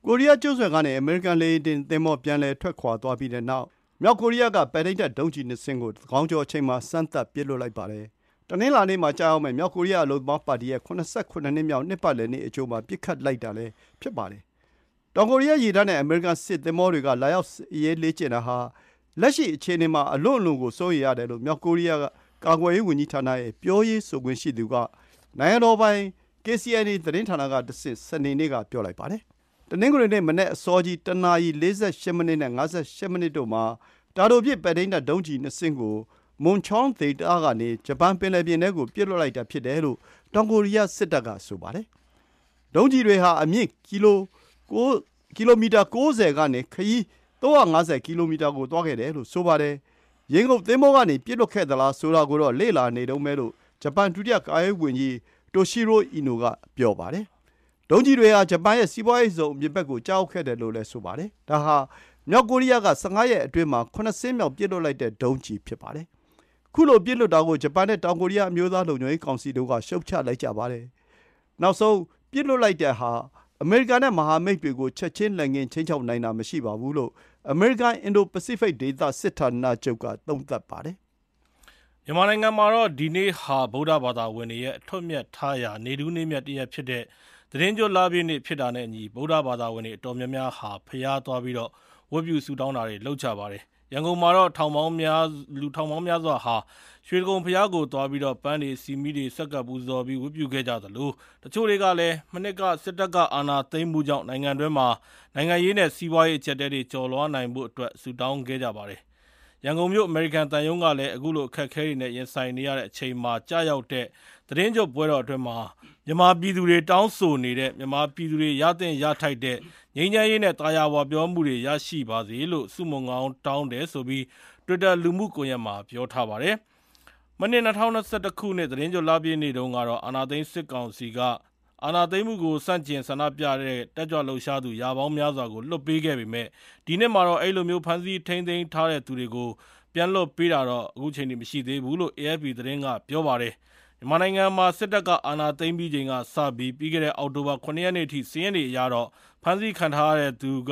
ကိုရီးယားကျွန်းဆွယ်ကနေအမေရိကန်လေယာဉ်တင်သင်္ဘောပြန်လည်ထွက်ခွာသွားပြီးတဲ့နောက်မြောက်ကိုရီးယားကပဲ့ထိန်းတပ်ဒုံးကျည်2 စင်းကိုခေါင်းကျော်အချိန်မှာစမ်းသပ်ပစ်လွှတ်လိုက်ပါတယ်။တနင်္လာနေ့မှာကြာရောက်မယ့်မြောက်ကိုရီးယားအလုပ်သမားပါတီရဲ့89နှစ်မြောက်နှစ်ပတ်လည်နေ့အကျိုးမှာပစ်ခတ်လိုက်တာလည်းဖြစ်ပါတယ်။တောင်ကိုရီးယားရေတပ်နဲ့အမေရိကန်စစ်သင်္ဘောတွေကလာရောက်စစ်ရေးလေ့ကျင့်တာဟာလက်ရှိအခြေအနေမှာအလွန်ကိုစိုးရိမ်ရတယ်လို့မြောက်ကိုရီးယားကာကွယ်ရေးဝန်ကြီးဌာနရဲ့ပြောရေးဆိုခွင့်ရှိသူကနိုင်ငံတော်ပိုင် KCNA သတင်းဌာနကတဆင့်စနေနေ့ကပြောလိုက်ပါတယ်။တနင်္ဂနွေနေ့မနက်အစောကြီးတနာရီ48မိနစ်နဲ့58မိနစ်တို့မှာတာတိုပစ်ပဲ့ထိန်းတပ်ဒုံးကျည်2 စင်းကိုမွန်ချောင်းဒေသကနေဂျပန်ပင်လယ်ပြင်ထဲကိုပစ်လွှတ်လိုက်တာဖြစ်တယ်လို့တောင်ကိုရီးယားစစ်တပ်ကဆိုပါတယ်။ဒုံးကျည်တွေဟာအမြင့်ကီလိုမီတာ90ကနေခရီး350ကီလိုမီတာကိုသွားခဲ့တယ်လို့ဆိုပါတယ်။ရေငုပ်သင်္ဘောကနေပစ်လွှတ်ခဲ့သလားဆိုတာကိုတော့လေ့လာနေတုန်းပဲလို့ဂျပန်ဒုတိယကာကွယ်ရေးဝန်ကြီးတိုရှီရိုအီနိုကပြောပါတယ်။ဒုံးကျည်တွေဟာဂျပန်ရဲ့စီးပွားရေးဇုံအမြစ်ဘက်ကိုကြားရောက်ခဲ့တယ်လို့လည်းဆိုပါတယ်။ဒါဟာမြောက်ကိုရီးယားက15ရက်အတွင်းမှာ9 စင်းမြောက်ပစ်လွှတ်လိုက်တဲ့ဒုံးကျည်ဖြစ်ပါတယ်။ခုလိုပစ်လွှတ်တာကိုဂျပန်နဲ့တောင်ကိုရီးယားအမျိုးသားလုံခြုံရေးကောင်စီတို့ကရှုတ်ချလိုက်ကြပါတယ်။နောက်ဆုံးပစ်လွှတ်လိုက်တဲ့ဟာအမေရိကန်နဲ့မဟာမိတ်တွေကိုချက်ချင်းလက်ငင်းချင်းချောက်နိုင်တာမရှိပါဘူးလို့အမေရိကန်အင်ဒိုပစိဖိတ်ဒေသစစ်ဌာနချုပ်ကသုံးသပ်ပါတယ်။မြန်မာနိုင်ငံမှာတော့ဒီနေ့ဟာဗုဒ္ဓဘာသာဝင်တွေရဲ့အထွတ်မြတ်ထားရာနေထူးနေ့မြတ်တရက်ဖြစ်တဲ့သတင်းကြိုလပြည့်နေ့ဖြစ်တာနဲ့အညီဗုဒ္ဓဘာသာဝင်တွေအတော်များများဟာဖျားသွားပြီးတော့ဝတ်ပြုဆုတောင်းတာတွေလုပ်ကြပါတယ်။ရန်ကုန်မှာတော့လူထောင်ပေါင်းများစွာဟာရွှေဒဂုံဘုရားကိုသွားပြီးတော့ပန်းတွေစီမီတွေဆက်ကပ်ပူဇော်ပြီးဝတ်ပြုခဲ့ကြသလိုတချို့တွေကလည်းမနှစ်ကစစ်တပ်ကအာဏာသိမ်းမှုကြောင့်နိုင်ငံတွင်းမှာနိုင်ငံရေးနဲ့စီးပွားရေးအကျပ်အတည်းတွေကျော်လွှားနိုင်ဖို့အတွက်ဆုတောင်းခဲ့ကြပါတယ်။ရန်ကုန်မြို့အမေရိကန်တန်ယုံကလည်းအခုလိုအခက်အခဲတွေနဲ့ရင်ဆိုင်နေရတဲ့အချိန်မှာကြာရောက်တဲ့သတင်းကြိုပွဲတော်အတွင်းမှာမြန်မာပြည်သူတွေတောင်းဆိုနေတဲ့မြန်မာပြည်သူတွေရသင့်ရထိုက်တဲ့ငြိမ်းချမ်းရေးနဲ့တာယာဝပြောမှုတွေရရှိပါစေလို့ဆုမွန်ကောင်းတောင်းတယ်ဆိုပြီး Twitter လူမှုကွန်ရက်မှာပြောထားပါတယ်။မနှစ်2021ခုနှစ်သတင်းကြိုလပြည့်နေ့တုန်းကတော့အာဏာသိမ်းစစ်ကောင်စီကအာဏာသိမ်းမှုကိုစန့်ကျင်ဆန္ဒပြတဲ့တက်ကြွလှုပ်ရှားသူရာပေါင်းများစွာကိုလွှတ်ပေးခဲ့ပေမဲ့ဒီနှစ်မှာတော့အဲ့လိုမျိုးဖမ်းဆီးထိန်းသိမ်းထားတဲ့သူတွေကိုပြန်လွှတ်ပေးတာတော့အခုချိန်ထိမရှိသေးဘူးလို့ AFP သတင်းကပြောပါတယ်။မြန်မာနိုင်ငံမှာစစ်တပ်ကအာဏာသိမ်းပြီးချိန်ကစပြီးပြီးခဲ့တဲ့အောက်တိုဘာ9ရက်နေ့အထိစီးရင်တွေအရတော့ဖမ်းဆီးခံထားရတဲ့သူက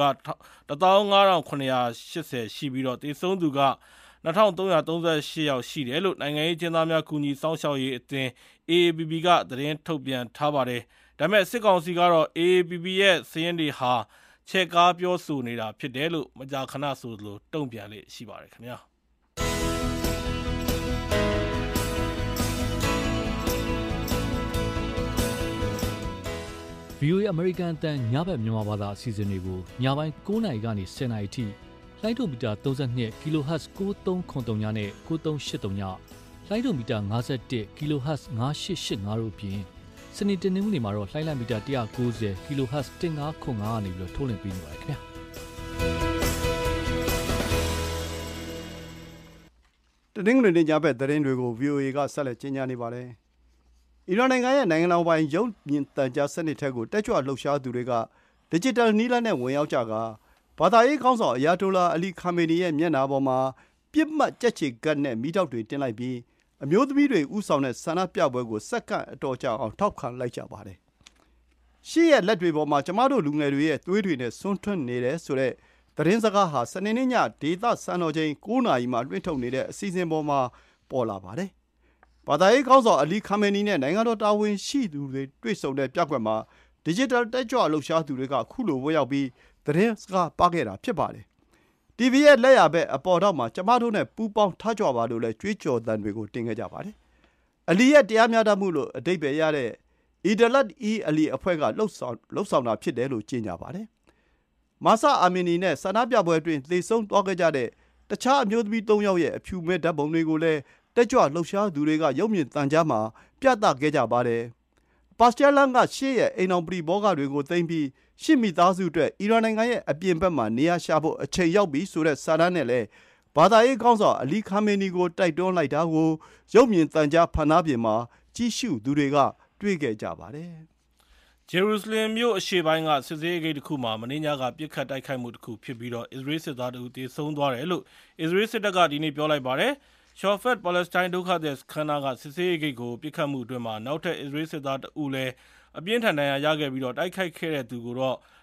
15980ရှိပြီးတော့တေဆုံးသူက2338ယောက်ရှိတယ်လို့နိုင်ငံရေးကျင်းသားများကူညီစောင့်ရှောက်ရေးအသင်း AAPP ကသတင်းထုတ်ပြန်ထားပါတယ်။ဒါပေမဲ့စစ်ကောင်စီကတော့ AAPP ရဲ့စီးရင်တွေဟာချဲ့ကားပြောဆိုနေတာဖြစ်တယ်လို့မကြာခဏဆိုသလိုတုံ့ပြန်လေ့ရှိပါတယ်ခင်ဗျာ။ VOA အမေရိကန်အသံညဘက်မြန်မာဘာသာအစီအစဉ်တွေကိုညပိုင်း9:00နာရီကနေ10:00နာရီထိလိုင်းဒိုမီတာ32 kHz 9303ညနဲ့9383ညလိုင်းဒိုမီတာ51 kHz 9885တို့ပြင်စနေတနင်္ဂနွေမှာတော့လိုင်းလံမီတာ190 kHz 1505ကနေပြီးတော့ထုတ်လွှင့်ပေးနေပါတယ်ခင်ဗျာတနင်္ဂနွေနေ့ညဘက်သတင်းတွေကို VOA ကဆက်လက်ကြီးညာနေပါတယ်အီရန်နိုင်ငံရဲ့နိုင်ငံတော်ပိုင်ရုပ်မြင်သံကြားစနစ်ထက်ကိုတက်ကြွလှုပ်ရှားသူတွေကဒစ်ဂျစ်တယ်နည်းလမ်းနဲ့ဝင်ရောက်ကြကာဘာသာရေးခေါင်းဆောင်အယာတိုလာအလီခါမေနီရဲ့မျက်နှာပေါ်မှာပြစ်မှတ်ကြက်ချေကတ်နဲ့မီးတောက်တွေတင်လိုက်ပြီးအမျိုးသမီးတွေဥဆောင်တဲ့ဆန္ဒပြပွဲကိုစက္ကန့်အတော်ကြာအောင်ထောက်ခံလိုက်ကြပါတယ်။ရှေ့ရဲ့လက်တွေပေါ်မှာကျမတို့လူငယ်တွေရဲ့သွေးတွေနဲ့ဆွန်းထွန်းနေတယ်ဆိုတဲ့သတင်းစကားဟာစနေနေ့ညဒေသစံတော်ချိန်9:00နာရီမှာလွှင့်ထုတ်နေတဲ့အစီအစဉ်ပေါ်မှာပေါ်လာပါတယ်။ဘာသာရေးခေါင်းဆောင်အလီခါမေနီနဲ့နိုင်ငံတော်တာဝန်ရှိသူတွေတွေ့ဆုံတဲ့ပြကွက်မှာဒစ်ဂျစ်တယ်တက်ကြွလှုပ်ရှားသူတွေကခုလိုဝင်ရောက်ပြီးသတင်းစကားပါခဲ့တာဖြစ်ပါတယ်။ TV ရဲ့လက်ရဘက်အပေါ်ထောက်မှာကျမတို့နဲ့ပူးပေါင်းထားကြပါလို့လည်းကြွေးကြော်သံတွေကိုတင်ခဲ့ကြပါတယ်။အလီရဲ့တရားမျှတမှုလို့အဓိပ္ပာယ်ရတဲ့အီဒလတ်အလီအဖွဲ့ကလှုပ်ဆောင်တာဖြစ်တယ်လို့ကြေညာပါတယ်။မာဆာအာမီနီနဲ့ဆန္ဒပြပွဲအတွင်းသေဆုံးသွားခဲ့ကြတဲ့တခြားအမျိုးသမီး3ယောက်ရဲ့အဖြူမဲ့ဓာတ်ပုံတွေကိုလည်းတက်ကြွလှုပ်ရှားသူတွေကရုပ်မြင်သံကြားမှာပြသခဲ့ကြပါတယ်။ပါစတာလန်ကရှေ့ရဲ့အိမ်အောင်ပရိဘောဂတွေကိုသိမ်းပြီးရှစ်မိသားစုအတွက်အီရန်နိုင်ငံရဲ့အပြင်ဘက်မှာနေရာရှာဖို့အချိန်ရောက်ပြီဆိုတဲ့စာတမ်းနဲ့လည်းဘာသာရေးခေါင်းဆောင်အလီခါမေနီကိုတိုက်တွန်းလိုက်တာကိုရုပ်မြင်သံကြားဖန်သားပြင်မှာကြီးစုသူတွေကတွေ့ခဲ့ကြပါတယ်။ဂျေရုဆလင်မြို့အရှေ့ပိုင်းကစစ်စေးဂိတ်တစ်ခုမှာမင်းညာကပြစ်ခတ်တိုက်ခိုက်မှုတစ်ခုဖြစ်ပြီးတော့အစ္စရေးစစ်သားတို့တေဆုံးသွားတယ်လို့အစ္စရေးစစ်တပ်ကဒီနေ့ပြောလိုက်ပါတယ်။ Shafat Palestine ဒုက္ခသည်စခန်းကစစ်စေးဂိတ်ကိုပြစ်ခတ်မှုအတွင်းမှာနောက်ထပ်အစ္စရေးစစ်သားတဦးလည်းအပြင်းထန်ဒဏ်ရာရခဲ့ပြီးတော့တိုက်ခိုက်ခဲ့တဲ့သူကိုတော့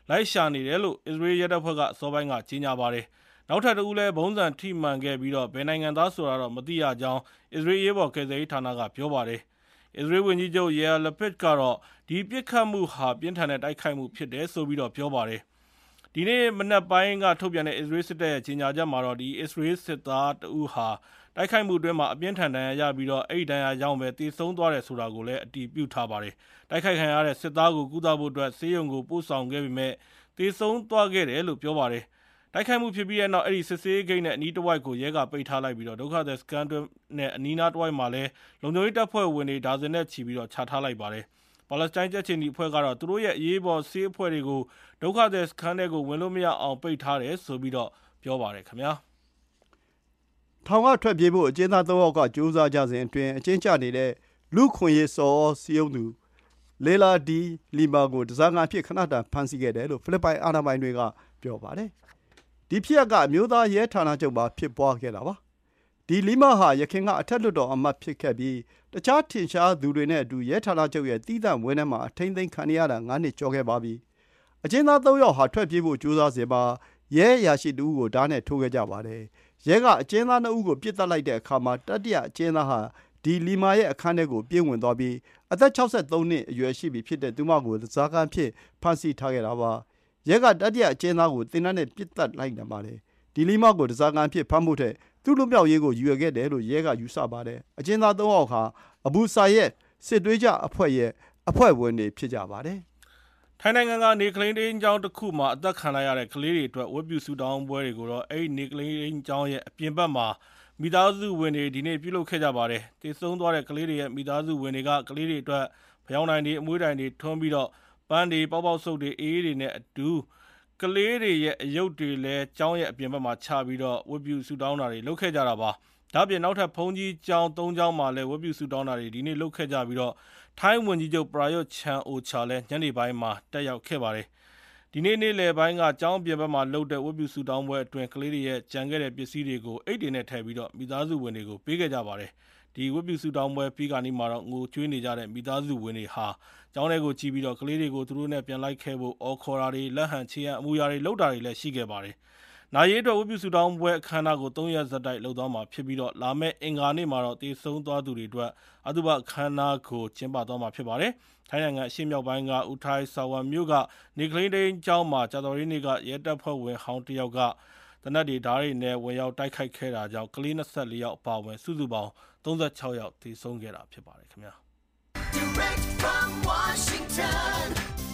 လိုက်ရှာနေတယ်လို့အစ္စရေးရဲတပ်ဖွဲ့ကအစောပိုင်းကကြေညာပါတယ်။နောက်ထပ်တစ်ဦးလည်းဘုံစံထိမှန်ခဲ့ပြီးတော့ဘယ်နိုင်ငံသားဆိုတာတော့မသိရကြောင်းအစ္စရေးရဲဘော်ကယ်ဆယ်ရေးဌာနကပြောပါတယ်။အစ္စရေးဝန်ကြီးချုပ်Yair Lapidကတော့ဒီပြစ်ခတ်မှုဟာပြင်းထန်တဲ့တိုက်ခိုက်မှုဖြစ်တယ်ဆိုပြီးတော့ပြောပါတယ်။ဒီနေ့မနက်ပိုင်းကထုတ်ပြန်တဲ့အစ္စရေးစစ်တပ်ရဲ့ကြေညာချက်မှာတော့ဒီအစ္စရေးစစ်သားတဦးဟာတိုက်ခိုက်မှုအတွင်းမှာအပြင်းထန်ဒဏ်ရာရပြီးတော့အဲ့ဒီဒဏ်ရာကြောင့်ပဲတည်ဆုံးသွားတယ်ဆိုတာကိုလည်းအတည်ပြုထားပါတယ်။တိုက်ခိုက်ခံရတဲ့စစ်သားကိုကုသဖို့အတွက်ဆေးရုံကိုပို့ဆောင်ခဲ့ပေမဲ့တည်ဆုံးသွားခဲ့တယ်လို့ပြောပါတယ်။တိုက်ခိုက်မှုဖြစ်ပြီးတဲ့နောက်အဲ့ဒီစစ်ဆေးဂိတ်နဲ့အနီးတစ်ဝိုက်ကိုရဲကပိတ်ထားလိုက်ပြီးတော့ဒုက္ခသည်စကန်နဲ့အနီးနားတစ်ဝိုက်မှာလည်းလုံခြုံရေးတပ်ဖွဲ့ဝင်တွေဒါဇင်နဲ့ချီပြီးတော့ချထားလိုက်ပါတယ်။ပါလက်စတိုင်းကြက်ချင်ဒီအဖွဲ့ကတော့သူတို့ရဲ့အရေးပေါ်ဆေးအဖွဲ့တွေကိုဒုက္ခသည်စခန်းတွေကိုဝင်လို့မရအောင်ပိတ်ထားတယ်ဆိုပြီးတော့ပြောပါတယ်ခင်ဗျာ။ထောင်ကထွက်ပြေးဖို့အကျဉ်းသား3ယောက်ကကြိုးစားကြစဉ်အတွင်းအကျဉ်းချနေတဲ့လူခွင့်ရေးစော်စီယုံသူလေလာဒီလီမာကိုတစားကန်ဖြစ်ခဏတာဖမ်းဆီးခဲ့တယ်လို့ဖိလစ်ပိုင်အာဏာပိုင်တွေကပြောပါတယ်။ဒီဖြစ်ရပ်ကအမျိုးသားရဲဌာနချုပ်မှာဖြစ်ပွားခဲ့တာပါ။ဒီလီမာဟာရခင်ကအထက်လွှတ်တော်အမတ်ဖြစ်ခဲ့ပြီးတခြားထင်ရှားသူတွေနဲ့အတူရဲဌာနချုပ်ရဲ့တီးသန့်ဝင်းထဲမှာအထိမ့်သိမ်းခံရတာ9နှစ်ကျော်ခဲ့ပါပြီ။အကျဉ်းသား3ယောက်ဟာထွက်ပြေးဖို့ကြိုးစားစဉ်မှာရဲအရာရှိတဦးကိုဓာတ်နဲ့ထိုးခဲ့ကြပါတယ်။ရဲကအကျဉ်းသား2ဦးကိုပစ်သတ်လိုက်တဲ့အခါမှာတတိယအကျဉ်းသားဟာဒီလီမာရဲ့အခန်းထဲကိုပြေးဝင်သွားပြီးအသက်63နှစ်အရွယ်ရှိပြီဖြစ်တဲ့သူမကိုဇာကန်ဖြစ်ဖမ်းဆီးထားခဲ့တာပါ။ရဲကတတိယအကျဉ်းသားကိုသင်္နန်းနဲ့ပစ်သတ်လိုက်တယ်ပါတယ်။ဒီလီမာကိုဇာကန်ဖြစ်ဖမ်းဖို့တဲ့သူ့လူမျိုးရေးကိုယူရခဲ့တယ်လို့ရဲကယူဆပါတယ်။အကျဉ်းသား3ယောက်ဟာအဘူဆာရဲ့စစ်သွေးကြအဖွဲ့ရဲ့အဖွဲ့ဝင်တွေဖြစ်ကြပါတယ်။ထိုင်းနိုင်ငံကနေကလင်းတင်းကျောင်းတစ်ခုမှာအသက်ခံလိုက်ရတဲ့ကလေးတွေအတွက်ဝတ်ပြုဆုတောင်းပွဲတွေကိုတော့အဲ့ဒီနေကလင်းကျောင်းရဲ့အပြင်ဘက်မှာမိသားစုဝင်တွေဒီနေ့ပြုလုပ်ခဲ့ကြပါတယ်။တည်ဆုံးသွားတဲ့ကလေးတွေရဲ့မိသားစုဝင်တွေကကလေးတွေအတွက်ဖျောင်းတိုင်တွေအမွှေးတိုင်တွေထွန်းပြီးတော့ပန်းတွေပေါက်ပေါက်ဆုပ်တွေအေးတွေနဲ့အတူကလေးတွေရဲ့အယုတ်တွေလည်းကျောင်းရဲ့အပြင်ဘက်မှာချပြီးတော့ဝတ်ပြုဆုတောင်းတာတွေလုပ်ခဲ့ကြတာပါ။ဒါ့အပြင်နောက်ထပ်ဘုန်းကြီးကျောင်း3ကျောင်းမှာလည်းဝတ်ပြုဆုတောင်းတာတွေဒီနေ့လုပ်ခဲ့ကြပြီးတော့ထိုင်းဝန်ကြီးချုပ်ပရာယွတ်ချန်အိုချာလည်းညနေပိုင်းမှာတက်ရောက်ခဲ့ပါတယ်။ဒီနေ့နေ့လယ်ပိုင်းကကျောင်းပြင်ဘက်မှာလှုပ်တဲ့ဝတ်ပြုဆုတောင်းပွဲအတွင်းကလေးတွေရဲ့ကြံခဲ့တဲ့ပစ္စည်းတွေကိုအိတ်တွေနဲ့ထည့်ပြီးတော့မိသားစုဝင်တွေကိုပေးခဲ့ကြပါတယ်။ဒီဝတ်ပြုဆုတောင်းပွဲပြီးကနေ့မှာတော့ငိုကြွေးနေကြတဲ့မိသားစုဝင်တွေဟာကျောင်းထဲကိုကြည့်ပြီးတော့ကလေးတွေကိုသူတို့နဲ့ပြန်လိုက်ခဲ့ဖို့အော်ခေါ်တာတွေလက်ဟန်ချီဟန်အမူအရာတွေလုပ်တာတွေလည်းရှိခဲ့ပါတယ်။နာရီအတွက်ဝတ်ပြုဆုတောင်းပွဲအခမ်းအနားကို3ရက်ဆက်တိုက်လုပ်သွားမှာဖြစ်ပြီးတော့လာမယ့်အင်္ဂါနေ့မှာတော့တည်ဆုံးသွားသူတွေအတွက်အသုဘအခမ်းအနားကိုကျင်းပသွားမှာဖြစ်ပါတယ်။ထိုင်းနိုင်ငံအရှေ့မြောက်ပိုင်းကဥထိုင်းဆာဝန်မြို့ကနေကလင်းတိန်ကျောင်းမှာကြာတော်ရီနေ့ကရဲတပ်ဖွဲ့ဝင်ဟောင်းတယောက်ကတနက်တွေဓာတ်တွေနဲ့ဝင်ရောက်တိုက်ခိုက်ခဲ့တာကြောင့်ကလေး24ယောက်အပါအဝင်စုစုပေါင်း36ယောက်တည်ဆုံးခဲ့တာဖြစ်ပါတယ်ခင်ဗျာ။ Direct from Washington,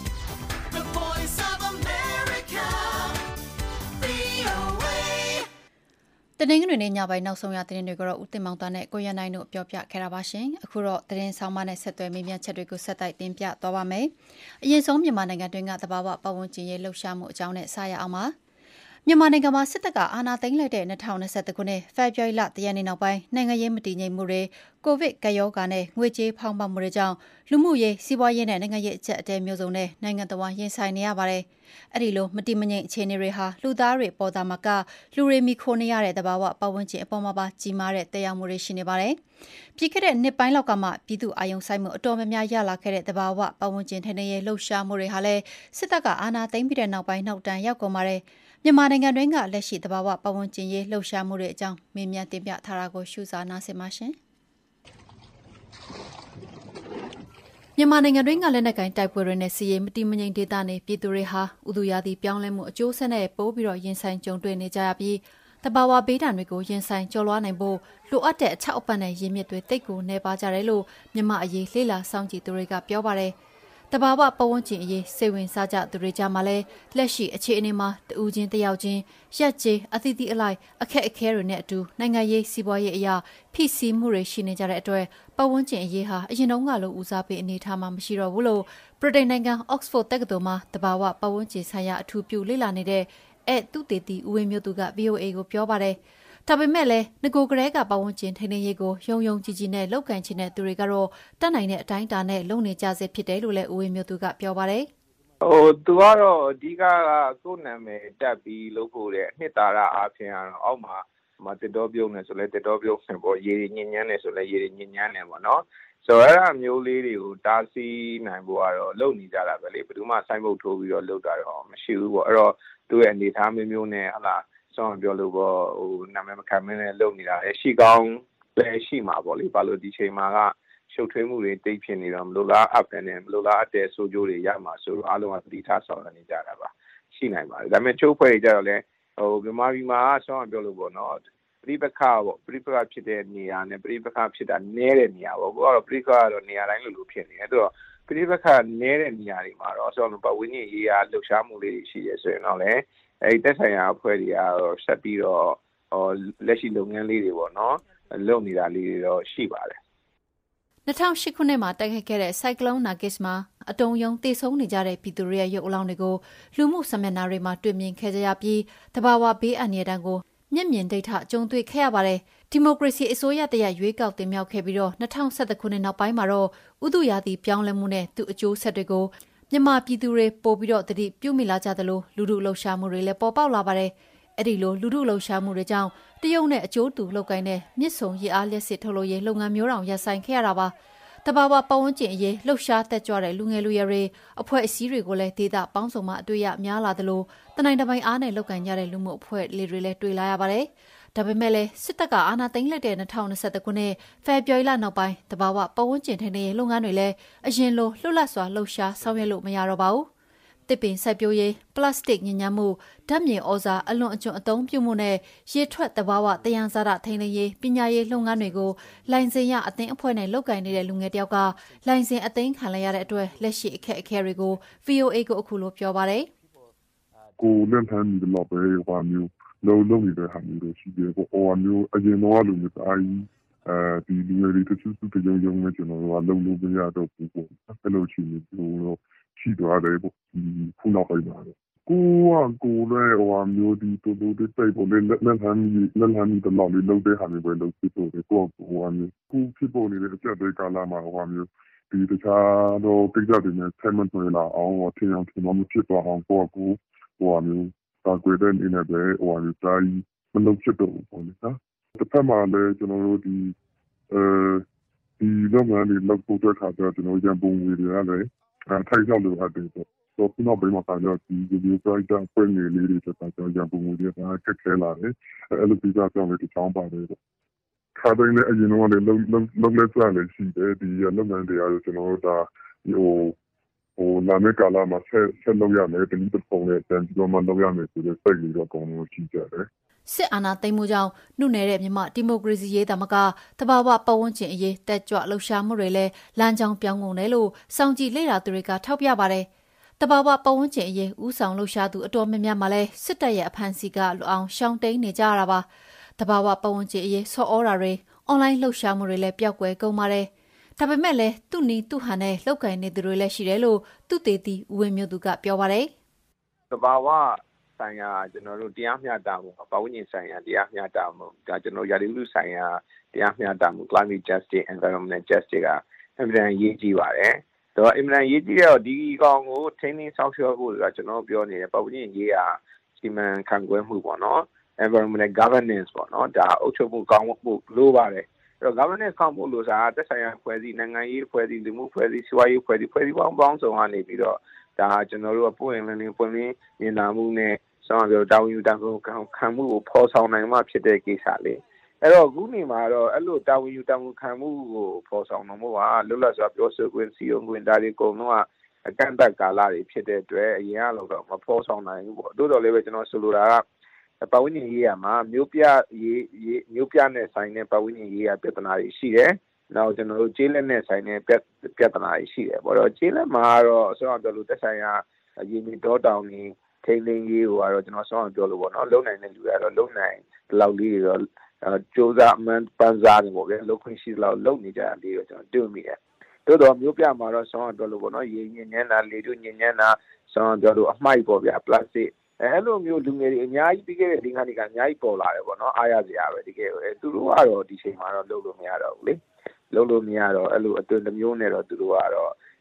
the voice of America, VOA တနင်္ဂနွေနေ့ညပိုင်းနောက်ဆုံးရသတင်းတွေကတော့ဦးတင်မောင်သားနဲ့ကိုရန်နိုင်တို့ပြောပြခဲ့တာပါရှင်။အခုတော့သတင်းဆောင်မနဲ့ဆက်သွယ်မေးမြန်းချက်တွေကိုဆက်တိုက်တင်ပြသွားပါမယ်။အရင်ဆုံးမြန်မာနိုင်ငံတွင်းကသဘာဝပတ်ဝန်းကျင်ရေးလှုပ်ရှားမှုအကြောင်းနဲ့စရအောင်ပါ။မြန်မာနိုင်ငံမှာစစ်တပ်ကအာဏာသိမ်းလိုက်တဲ့2021ခုနှစ်ဖေဖော်ဝါရီလ10ရက်နေ့နောက်ပိုင်းနိုင်ငံရေးမတည်ငြိမ်မှုတွေကိုဗစ်ကပ်ရောဂါနဲ့ငွေကြေးဖောင်းပွမှုတွေကြောင့်လူမှုရေးစီးပွားရေးနဲ့နိုင်ငံရေးအကျပ်အတည်းမျိုးစုံနဲ့နိုင်ငံတော်ဝန်ရင်ဆိုင်နေရပါတယ်။အဲ့ဒီလိုမတည်မငြိမ်အခြေအနေတွေဟာလူသားတွေပေါ်သားမှာကလူတွေမိခိုနေရတဲ့သဘာဝပတ်ဝန်းကျင်အပေါ်မှာပါကြီးမားတဲ့တရားမှုတွေရှိနေပါတယ်။ပြီးခဲ့တဲ့နှစ်ပိုင်းလောက်ကမှပြည်သူအာယုံဆိုင်မှုအတော်များများရလာခဲ့တဲ့သဘာဝပတ်ဝန်းကျင်ထိန်းသိမ်းရေးလှုပ်ရှားမှုတွေဟာလည်းစစ်တပ်ကအာဏာသိမ်းပြီးတဲ့နောက်ပိုင်းနောက်တန်းရောက်ကုန်ပါတယ်။မြန်မာနိုင်ငံတွင်းကလက်ရှိသဘာဝပတ်ဝန်းကျင်ရေးလှုပ်ရှားမှုတွေအကြောင်းမေးမြန်းတင်ပြထားတာကိုရှုစားနားဆင်ပါရှင်။မြန်မာနိုင်ငံတွင်းကလက်နက်ကိုင်တိုက်ပွဲတွေနဲ့စီးရေးမတည်မငြိမ်ဒေသနေပြည်သူတွေဟာဥတုရာသီပြောင်းလဲမှုအကျိုးဆက်နဲ့ပိုးပြီးတော့ရင်ဆိုင်ကြုံတွေ့နေကြရပြီးတဘာဝဘေးဒဏ်တွေကိုရင်ဆိုင်ကျော်လွှားနိုင်ဖို့လိုအပ်တဲ့အထောက်အပံ့နဲ့ရင်းမြစ်တွေတိတ်ကိုနေပါကြတယ်လို့မြန်မာအရေးလေ့လာစောင့်ကြည့်သူတွေကပြောပါတယ်။တဘာဝပတ်ဝန်းကျင်အရေးစိတ်ဝင်စားကြသူတွေကြားမှာလည်းလက်ရှိအခြေအနေမှာတူးချင်းတယောက်ချင်းရက်ကျေးအသီးသီးအလိုက်အခက်အခဲတွေနဲ့အတူနိုင်ငံရေးစီးပွားရေးအရာဖိစီးမှုတွေရှိနေကြတဲ့အတွက်ပတ်ဝန်းကျင်အရေးဟာအရင်တုန်းကလိုဦးစားပေးအနေထားမှမရှိတော့ဘူးလို့ဗြိတိန်နိုင်ငံ Oxford တက္ကသိုလ်မှာတဘာဝပတ်ဝန်းကျင်ဆိုင်ရာအထူးပြုလေ့လာနေတဲ့သူတေတီဦးဝင်းမျိုးသူက VOA ကိုပြောပါတယ်ဒါပေမဲ့လည်းငကိုကလေးကပတ်ဝန်းကျင်ထိန်းသိမ်းရေးကိုယုံယုံကြည်ကြည်နဲ့လောက်ကန်ချင်တဲ့သူတွေကတော့တတ်နိုင်တဲ့အတိုင်းအတာနဲ့လုပ်နေကြစေဖြစ်တယ်လို့လည်းဦးဝင်းမျိုးသူကပြောပါတယ်သူကတော့အဓိကကိုယ်နာမည်တက်ပြီးလုပ်ဖို့တဲ့အနှစ်သာရအားဖြင့်ကတော့အောက်မှာတစ်တော်ပြုံးနေဆိုလဲတစ်တော်ပြုံးနေပေါ့ရေညဉ့်ညမ်းနေဆိုလဲရေညဉ့်ညမ်းနေပေါ့နော်ဆိုတော့အဲ့ဒါမျိုးလေးတွေကိုတားဆီးနိုင်ဖို့ကတော့လုပ်နေကြတာပဲလေဘယ်သူမှစိုင်းပုတ်ထိုးပြီးတော့လုပ်တာတော့မရှိဘူးပေါ့အဲ့တော့သူ့ရဲ့အနေအထားမျိုးနဲ့ဟလာဆောင်းပြောလို့ပေါ့ဟိုနာမည်မခံမင်းနဲ့လုပ်နေတာလေရှိကောင်းလည်းရှိမှာပေါ့လေဘာလို့ဒီချိန်မှာကရှုပ်ထွေးမှုတွေတိတ်ဖြစ်နေတော့မလို့လားအပ်နဲ့မလို့လားအတဲဆိုးကျိုးတွေရမှာဆိုတော့အားလုံးကသတိထားဆောင်နေကြတာပါရှိနိုင်ပါတယ်ဒါပေမဲ့ချိုးဖွဲ့ကြတော့လေဟိုမြန်မာပြည်မှာဆောင်းပြောလို့ပေါ့နော်ပရိပခါပေါ့ပရိပခါဖြစ်တဲ့နေရာနဲ့ပရိပခါဖြစ်တာနည်းတဲ့နေရာပေါ့ကတော့ပရိပခါကတော့နေရာတိုင်းလိုဖြစ်နေတယ်ဆိုတော့ပရိပခါနည်းတဲ့နေရာတွေမှာတော့ဆောင်းပတ်ဝန်းကျင်ရေးအားလှုပ်ရှားမှုလေးတွေရှိရဆိုရင်တော့လေအဲ့တက်ဆိုင်ရာအဖွဲ့တွေကတော့ဆက်ပြီးတော့လက်ရှိလုပ်ငန်းလေးတွေပေါ့နော်လုပ်နေတာလေးတွေတော့ရှိပါတယ် 2008ခုနှစ်မှာတိုက်ခိုက်ခဲ့တဲ့ဆိုင်ကလုန်းနာဂစ်မှာအတုံယုံတေဆုံးနေကြတဲ့ပြည်သူတွေရဲ့ရုပ်အလောင်းတွေကိုလူမှုစာမျက်နှာတွေမှာတွေ့မြင်ခဲ့ကြရပြီးတဘာဝဘေးအန္တရာယ်တန်းကိုမျက်မြင်ဒိဋ္ဌကြုံတွေ့ခဲ့ရပါတယ်ဒီမိုကရေစီအစိုးရတရရွေးကောက်တင်မြှောက်ခဲ့ပြီးတော့2011ခုနှစ်နောက်ပိုင်းမှာတော့ဥတုရာသီပြောင်းလဲမှုနဲ့သူ့အကျိုးဆက်တွေကိုမြန်မာပြည်သူတွေပို့ပြီးတော့တတိပြုမိလာကြသလိုလူထုလှုပ်ရှားမှုတွေလည်းပေါ်ပေါက်လာပါတယ်အဲ့ဒီလိုလူထုလှုပ်ရှားမှုတွေကြောင့်တရုတ်နဲ့အကျိုးတူလုပ်ကိုင်းတဲ့မြစ်ဆုံရည်အားလျက်စစ်ထုတ်လုပ်ရေးလုပ်ငန်းမျိုးတောင်ရပ်ဆိုင်းခဲ့ရတာပါတဘာဝပတ်ဝန်းကျင်အရေးလှုပ်ရှားတက်ကြွတဲ့လူငယ်လူရွယ်တွေအဖွဲ့အစည်းတွေကိုလည်းဒေသပေါင်းစုံမှာအတွေ့ရများလာသလိုတနိုင်တပိုင်အားနဲ့လုပ်ကိုင်ကြတဲ့လူမှုအဖွဲ့လေးတွေလည်းတွေ့လာရပါတယ်ဒါပေမဲ့လည်းစစ်တပ်ကအာဏာသိမ်းလိုက်တဲ့2021ခုနှစ်ဖေဖော်ဝါရီလနောက်ပိုင်းတဘာဝပတ်ဝန်းကျင်ထိန်းသိမ်းရေးလုပ်ငန်းတွေလည်းအရင်လိုလွတ်လပ်စွာလှုပ်ရှားဆောင်ရွက်လို့မရတော့ပါဘူးတစ်ပင်စိုက်ပျိုးရေးပလတ်စတစ်ညဉ့်ညမ်းမှုဓာတ်မြေဩဇာအလွန်အကျွံအသုံးပြုမှုနဲ့ရေထွက်တဘာဝတယံဇာတထိန်းသိမ်းရေးပညာရေးလုပ်ငန်းတွေကိုလိုင်စင်ရအသင်းအဖွဲ့နဲ့လုပ်ကိုင်နေတဲ့လူငယ်တယောက်ကလိုင်စင်အသိမ်းခံလိုက်ရတဲ့အတွက်လက်ရှိအခက်အခဲတွေကို VOA ကိုအခုလိုပြောပါတယ်ကိုလက်ထမ်းမိတော့ပဲဟောမျိုးလုံးနေတဲ့ဟာမျိုးတွေရှိတယ်ပေါ့ဟောမျိုးအရင်တော့လူမျိုးအားကြီးဒီလူတွေတချို့စုတရုံနဲ့ကျွန်တော်တို့ကလုံလို့မရတော့ဘူးပေါ့အဲ့လိုချီမျိုးတော့ရှိသွားတယ်ပေါ့ဒီခုနောက်ပိုင်းမှာကိုလည်းဟောမျိုးဒီတူတူတိတ်ပေါ်လက်ထမ်းမိတော့လေးလုံးတဲ့ဟာမျိုးပဲလုံးဖြစ်ဖို့ကိုဟောမျိုးခုဖြစ်ပေါ်နေတဲ့အကျတဲ့ကာလမှာဟောမျိုးဒီတခြားတော့တိတ်ကြတယ်နဲ့ဆက်မသွေးလာအောင်ဟောထင်အောင်မဖြစ်သွားအောင်ကိုဟောမျိုးတာကွေတဲ့အနေနဲ့ပဲဟိုအတိုင်းမလုပ်ဖြစ်တော့ဘူးပေါ့နော်တစ်ဖက်မှာလည်းကျွန်တော်တို့ဒီလုပ်ငန်းတွေလုပ်ဖို့အတွက်ခါကျတော့ကျွန်တော်ရန်ပုံငွေတွေကလည်းထိုက်ရောက်လို့အပ်တယ်ပေါ့ဆိုတော့ခုနောက်ပိုင်းမှာကတော့ဒီ video project ဖွင့်နေလေးတွေဆိုတော့ရန်ပုံငွေတွေကခက်ခဲလာတယ်အဲ့လိုပြီးတော့ကျွန်တော်တို့တောင်းပါတယ်ပေါ့ခါတိုင်းလည်းအရင်တော့လည်းလုပ်လက်စားလည်းရှိတယ်ဒီလုပ်ငန်းတွေကတော့ကျွန်တော်တို့ဒါနာမည်ကာလာမှာဆက်လုပ်ရမယ်တနည်းတစ်ပုံနဲ့တန်ပြီးတော့မှလုပ်ရမယ်ဆိုတဲ့စိတ်လေးတော့အကုန်လုံးရှိကြတယ်စစ်အာဏာသိမ်းမှုကြောင့်နှုတ်နယ်တဲ့မြန်မာဒီမိုကရေစီရေးတမကတဘာဝပတ်ဝန်းကျင်အရေးတက်ကြွလှုပ်ရှားမှုတွေလည်းလမ်းကြောင်းပြောင်းကုန်တယ်လို့စောင့်ကြည့်လေ့လာသူတွေကထောက်ပြပါတယ်တဘာဝပတ်ဝန်းကျင်အရေးဥဆောင်လှုပ်ရှားသူအတော်များများမှလည်းစစ်တပ်ရဲ့အဖမ်းဆီးကလွတ်အောင်ရှောင်တိန်နေကြရတာပါတဘာဝပတ်ဝန်းကျင်အရေးဆော်ဩတာတွေအွန်လိုင်းလှုပ်ရှားမှုတွေလည်းပျောက်ကွယ်ကုန်ပါတယ်ဒါပေမဲ့လည်းသူ့နီးသူ့ဟန်နဲ့လောက်ကင်နေသူတွေလည်းရှိတယ်လို့သူ့သေးသည်ဦးဝင်းမျိုးသူကပြောပါတယ်တဘာဝဆိုင်ရာကျွန်တော်တို့တရားမျှတမှုပတ်ဝန်းကျင်ဆိုင်ရာတရားမျှတမှုဒါကျွန်တော်ရာသီဥတုဆိုင်ရာတရားမျှတမှု climate justice environmental justice ကအမှန်တန်ရေးကြည့်ပါတယ်ဆိုတော့အမှန်တန်ရေးကြည့်တော့ဒီကောင်ကိုထိန်းသိမ်းဆောင်ရွက်ဖို့ကကျွန်တော်ပြောနေတယ်ပတ်ဝန်းကျင်ရေးရာစီမံခန့်ခွဲမှုပေါ့နော် environmental governance ပေါ့နော်ဒါအုပ်ချုပ်မှုကောင်းမှုလိုပါတယ်အဲ့တော့ governance ကောင်းမှုလို့ဆိုတာသက်ဆိုင်ရာဖွဲ့စည်းနိုင်ငံရေးဖွဲ့စည်းလူမှုဖွဲ့စည်းစီးပွားရေးဖွဲ့စည်းပေါင်းစုံကနေပြီးတော့ဒါကျွန်တော်တို့ကပွင့်လင်းမြင်လာမှုနဲ့ဆောင်းပြောတာဝန်ယူတာကိုခံမှုကိုဖော်ဆောင်နိုင်မှဖြစ်တဲ့ကိစ္စလေးအဲ့တော့ခုနေမှာတော့အဲ့လိုတာဝန်ယူတာဝန်ခံမှုကိုဖော်ဆောင်နိုင်မှုကလွတ်လပ်စွာပြောဆိုခွင့်စီရင်ခွင့်ဒါတွေအကုန်လုံးကအကန့်အသတ်ကာလတွေဖြစ်တဲ့အတွက်အရင်ကတော့မဖော်ဆောင်နိုင်ဘူးပေါ့တိုးတော်လေးပဲကျွန်တော်ဆိုလိုတာကပတ်ဝန်းကျင်ရေးရာမှာမျိုးပြနဲ့ဆိုင်တဲ့ပတ်ဝန်းကျင်ရေးရာပြဿနာတွေရှိတယ်နောက်ကျွန်တော်တို့ကျေးလက်နဲ့ဆိုင်တဲ့ပြဿနာတွေရှိတယ်ပေါ့တော့ကျေးလက်မှာတော့အစောကပြောလို့တက်ဆိုင်ရာရင်းမြစ်တော်တောင်နေထိန်းသိမ်းရေးကိုကတော့ကျွန်တော်ဆောင်းပြောလို့ပေါ့နော်လုံနိုင်တဲ့လူတွေကတော့လုံနိုင်ဒီလောက်လေးတွေတော့စူးစမ်းမှန်ပန်းစားနေပေါ့ဗျာလုံခွင့်ရှိလောက်လုံနေကြတာလေးတော့ကျွန်တော်တွေ့မိတယ်တိုးတော့မျိုးပြမှာတော့ဆောင်းပြောလို့ပေါ့နော်ရေညဉ့်ညမ်းတာလေတို့ညဉ့်ညမ်းတာဆောင်းပြောလို့အမိုက်ပေါ့ဗျာပလတ်စတစ်အဲ့လိုမျိုးလူငယ်တွေအများကြီးပြီးခဲ့တဲ့ဒီခါနေကအများကြီးပေါ်လာတယ်ပေါ့နော်အားရစရာပဲတကယ်သူတို့ကတော့ဒီချိန်မှာတော့လုပ်လို့မရတော့ဘူးလေလုပ်လို့မရတော့အဲ့လိုအတွင်းတစ်မျိုးနဲ့တော့သူတို့ကတော့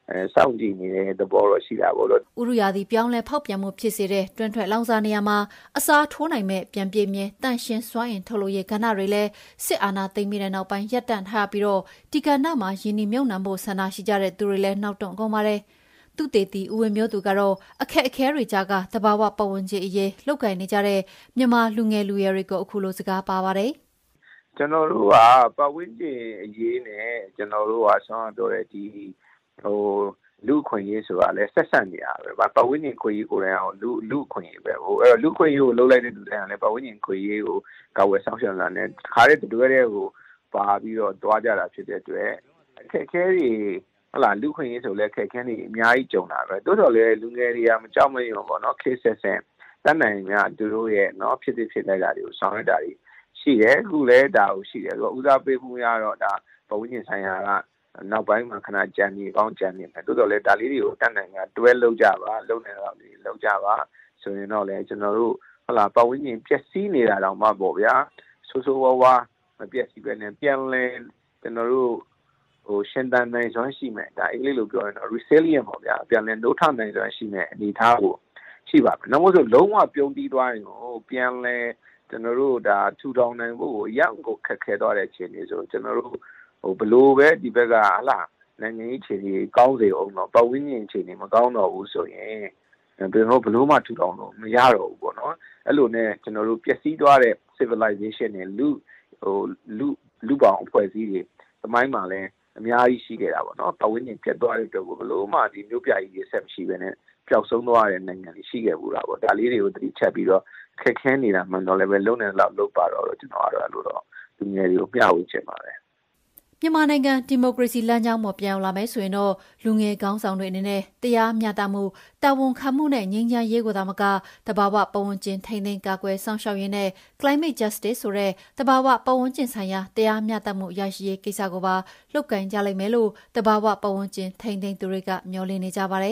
စောင့်ကြည့်နေတဲ့သဘောတော့ရှိတာပေါ့လို့ဥရယာသည်ပြောင်းလဲဖောက်ပြန်မှုဖြစ်စေတဲ့တွင်ထွက်လောင်စာနေရာမှာအစားထိုးနိုင်မဲ့ပြန်ပြေးမြဲတန့်ရှင်းစွမ်းအင်ထုတ်လုပ်ရေးကဏ္ဍတွေလည်းစစ်အာဏာသိမ်းပြီးတဲ့နောက်ပိုင်းရပ်တန့်ထားပြီးတော့ဒီကဏ္ဍမှာယင်းနှမြုံနှံဖို့ဆန္ဒရှိကြတဲ့သူတွေလည်းနောက်တွန့်ကုန်ပါတယ်သူတေတီဦးဝင်းမျိုးသူကတော့အခက်အခဲတွေကြားကတဘာဝပတ်ဝန်းကျင်အရေးလှုပ်ကိုင်နေကြတဲ့မြန်မာလူငယ်လူရွယ်တွေကိုအခုလိုစကားပါပါတယ်ကျွန်တော်တို့ကပတ်ဝန်းကျင်အရေးနဲ့ကျွန်တော်တို့ကဆောင်းပြောတဲ့ဒီလူခွင့်ရေးဆိုတာလဲဆက်ဆက်နေရပဲပတ်ဝန်းကျင်ခွင့်ရေးကိုလည်းအောင်လူခွင့်ရေးပဲအဲ့တော့လူခွင့်ရေးကိုလှုပ်လိုက်တဲ့လူတိုင်းကလည်းပတ်ဝန်းကျင်ခွင့်ရေးကိုကာဝယ်ဆောင်ရှောက်လာတဲ့ခါတဲ့တွဲတဲ့ကိုပါပြီးတော့တွားကြတာဖြစ်တဲ့အတွက်အခက်အခဲတွေဟုတ်လားလူခွင့်ရေးဆိုလဲအခက်အခဲတွေအများကြီးကြုံတာပဲတိုးတော်လဲလူငယ်တွေကမကြောက်မရွံ့ပေါ့နော်ခေတ်ဆက်ဆက်တတ်နိုင်များသူတို့ရဲ့နော်ဖြစ်လိုက်တာတွေကိုဆောင်ရွက်တာတွေရှိတယ်အခုလဲဒါကိုရှိတယ်ဆိုတော့ဦးစားပေးမှုရတော့ဒါပတ်ဝန်းကျင်ဆိုင်ရာကနောက်ပိုင်းမှာခဏကြံနေကောင်းကြံနေမယ်တိုးတော်လဲဒါလေးတွေကိုတတ်နိုင်ကတွဲလုပ်ကြပါလုပ်နေတော့လုပ်ကြပါဆိုရင်တော့လဲကျွန်တော်တို့ဟုတ်လားပတ်ဝန်းကျင်ပျက်စီးနေတာတောင်မှပေါ့ဗျာဆိုးဆိုးဝါးဝါမပျက်စီးပဲနဲ့ပြန်လဲကျွန်တော်တို့ရှင်သန်နိုင်စွမ်းရှိမယ်ဒါအင်္ဂလိပ်လိုပြောရင်တော့ resilient ပေါ့ဗျာပြန်လဲနိုးထနိုင်စွမ်းရှိမယ်အနေထားကိုရှိပါမယ်နောက်မို့ဆိုလုံးဝပြုံးတီးသွားရင်ကိုပြန်လဲကျွန်တော်တို့ဒါထူထောင်နိုင်ဖို့ရန်ကိုခက်ခဲသွားတဲ့အခြေအနေဆိုကျွန်တော်တို့ဘလို့ပဲဒီဘက်ကဟလာနိုင်ငံရေးအခြေအနေကောင်းစေအောင်တော့ပတ်ဝန်းကျင်အခြေအနေမကောင်းတော့ဘူးဆိုရင်ဘယ်လိုဘလို့မှထူထောင်လို့မရတော့ဘူးပေါ့နော်အဲ့လိုနဲ့ကျွန်တော်တို့ပျက်စီးသွားတဲ့ civilization နဲ့လူပေါင်းအဖွဲ့အစည်းတွေသမိုင်းမှာလဲအများကြီးရှိခဲ့တာပေါ့နော်ပတ်ဝန်းကျင်ပြတ်သွားတဲ့အတွက်ကိုဘလို့မှဒီမျိုးပြကြီးဆက်မရှိပဲနဲ့ပျောက်ဆုံးသွားတဲ့နိုင်ငံတွေရှိခဲ့ဘူးတာပေါ့ဒါလေးတွေကိုသတိချက်ပြီးတော့ခက်ခဲနေတာမှန်တော့လည်းပဲလုံးနေလောက်လုပ်ပါတော့ကျွန်တော်ကတော့အဲ့လိုတော့လူငယ်တွေကိုမျှဝေချင်ပါတယ်မြန်မာနိုင်ငံဒီမိုကရေစီလမ်းကြောင်းပေါ်ပြောင်းလာမယ်ဆိုရင်တော့လူငယ်ကောင်းဆောင်တွေအနေနဲ့တရားမျှတမှုတာဝန်ခံမှုနဲ့ငြိမ်းချမ်းရေးကိုသာမကတဘာဝပတ်ဝန်းကျင်ထိန်းသိမ်းကာကွယ်စောင့်ရှောက်ရေးနဲ့ climate justice ဆိုတဲ့တဘာဝပတ်ဝန်းကျင်ဆိုင်ရာတရားမျှတမှုရရှိရေးကိစ္စကိုပါလှုပ်ကိုင်ကြလိမ့်မယ်လို့တဘာဝပတ်ဝန်းကျင်ထိန်းသိမ်းသူတွေကမျှော်လင့်နေကြပါတယ်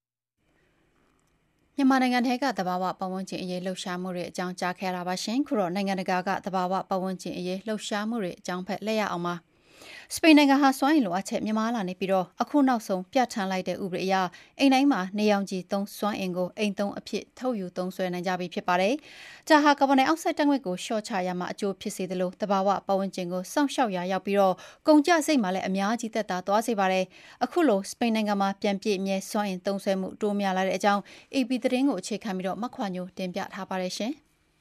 မြန်မာနိုင်ငံထဲကသဘာဝပတ်ဝန်းကျင်အရေးလှုပ်ရှားမှုတွေအကြောင်းကြားခဲ့တာပါရှင်ခုတော့နိုင်ငံတကာကသဘာဝပတ်ဝန်းကျင်အရေးလှုပ်ရှားမှုတွေအကြောင်းဖက်လက်ရအောင်ပါစပိန်နိုင်ငံဟာစွမ်းအင်လိုအပ်ချက်မြင့်မားလာနေပြီးတော့အခုနောက်ဆုံးပြဋ္ဌာန်းလိုက်တဲ့ဥပဒေအရအိမ်တိုင်းမှာနေရောင်ခြည်သုံးစွမ်းအင်ကိုအိမ်သုံးအဖြစ်ထုတ်ယူသုံးစွဲနိုင်ကြပြီဖြစ်ပါတယ်။ဒါဟာကာဗွန်ဒိုင်အောက်ဆိုက်ဓာတ်ငွေ့ကိုလျှော့ချရမှာအကျိုးဖြစ်စေသလိုတဘာဝပတ်ဝန်းကျင်ကိုစောင့်ရှောက်ရာရောက်ပြီးတော့ကုန်ကျစရိတ်မှာလည်းအများကြီးသက်သာသွားစေပါတယ်။အခုလိုစပိန်နိုင်ငံမှာပြန်ပြည့်မြဲစွမ်းအင်သုံးစွဲမှုတိုးများလာတဲ့အကြောင်း AP သတင်းကိုအခြေခံပြီးတော့မခွာညိုတင်ပြထားပါတယ်ရှင်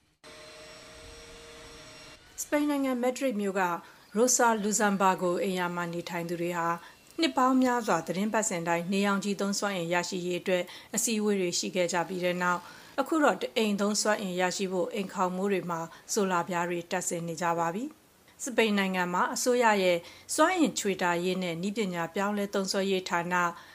။စပိန်နိုင်ငံမက်ဒရစ်မြို့ကရိုဆာလူဇမ်ဘာဂိုအိမ်ယာမှာနေထိုင်သူတွေဟာနှစ်ပေါင်းများစွာသတင်းပတ်စဉ်တိုင်းနေရောင်ခြည်သုံးစွမ်းအင်ရရှိရေးအတွက်အစည်းအဝေးတွေရှိခဲ့ကြပြီးတဲ့နောက်အခုတော့အိမ်သုံးစွမ်းအင်ရရှိဖို့အိမ်ခေါင်မိုးတွေမှာဆိုလာပြားတွေတပ်ဆင်နေကြပါပြီ။စပိန်နိုင်ငံမှာအစိုးရရဲ့စွမ်းအင်ချွေတာရေးနဲ့နည်းပညာပြောင်းလဲသုံးစွဲရေးဌာန